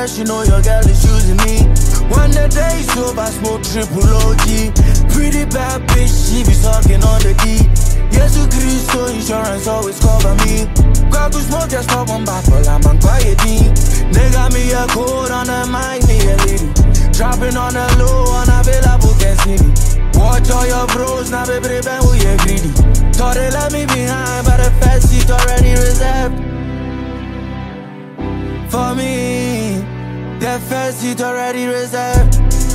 she know your girl is choosing me. When the day is over, smoke triple OG. Pretty bad bitch, she be sucking on the D. Yes, you Cristo, insurance always cover me. Grab to smoke, just stop on back, but I'm quiet. They got me a code on the mind, me a lady. Dropping on the low, unavailable, can't see me. Watch all your bros, now baby, bang, we are greedy. Thought they left me behind, but the first seat already reserved for me. The first seat already reserved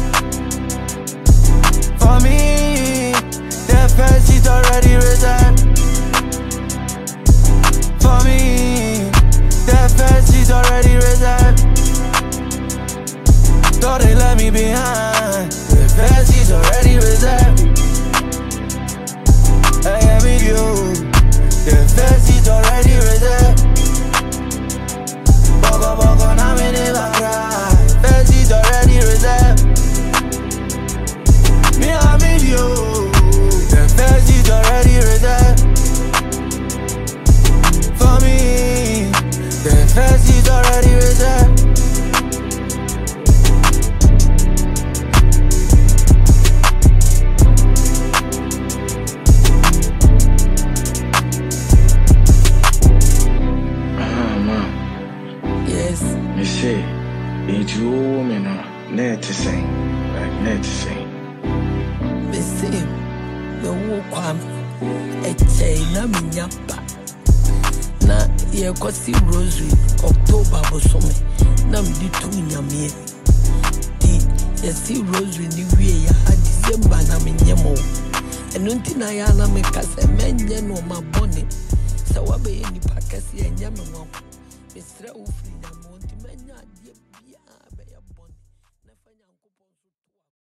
for me. The first seat already reserved for me. The first seat already reserved. Thought they left me behind. The first seat already reserved. I am with you. The first seat already reserved. Boko boko na me never cry. First seat already reserved. Me I'm with you. The first seat already reserved for me. The first seat already reserved. You see, it's you woman, net to sing, like net to sing. Me see, the walk a chain, I'm in Yapa. Na ye kwasi rosary, October bosome, nam di tu nyame. Di ye see rosary ni we ya December na me nyemo. Enunti na ya na me kase menye no mabone. Sa wabe ni pakasi ya nyame mo. Misra ufri na mo nti menya die